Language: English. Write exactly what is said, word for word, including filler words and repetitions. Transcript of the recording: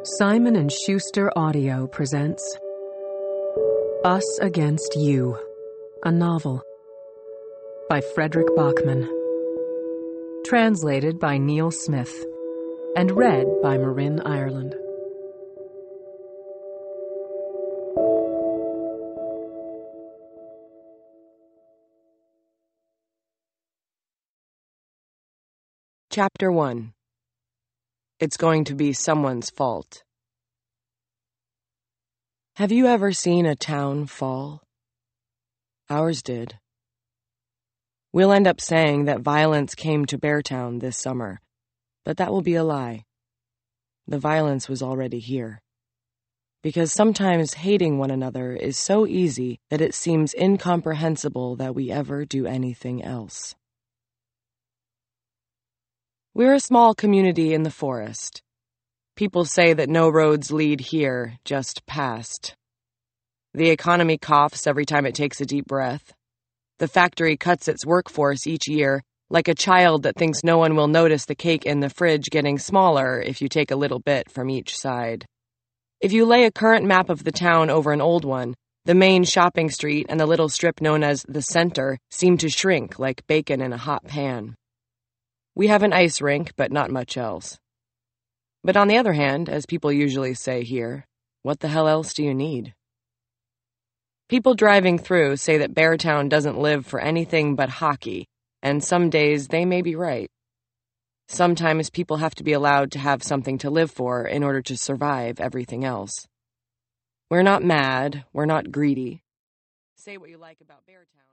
Simon and Schuster Audio presents Us Against You, a novel by Fredrik Backman. Translated by Neil Smith and read by Marin Ireland. Chapter one. It's going to be someone's fault. Have you ever seen a town fall? Ours did. We'll end up saying that violence came to Beartown this summer, but that will be a lie. The violence was already here. Because sometimes hating one another is so easy that it seems incomprehensible that we ever do anything else. We're a small community in the forest. People say that no roads lead here, just past. The economy coughs every time it takes a deep breath. The factory cuts its workforce each year, like a child that thinks no one will notice the cake in the fridge getting smaller if you take a little bit from each side. If you lay a current map of the town over an old one, the main shopping street and the little strip known as the center seem to shrink like bacon in a hot pan. We have an ice rink, but not much else. But on the other hand, as people usually say here, what the hell else do you need? People driving through say that Beartown doesn't live for anything but hockey, and some days they may be right. Sometimes people have to be allowed to have something to live for in order to survive everything else. We're not mad, we're not greedy. Say what you like about Beartown.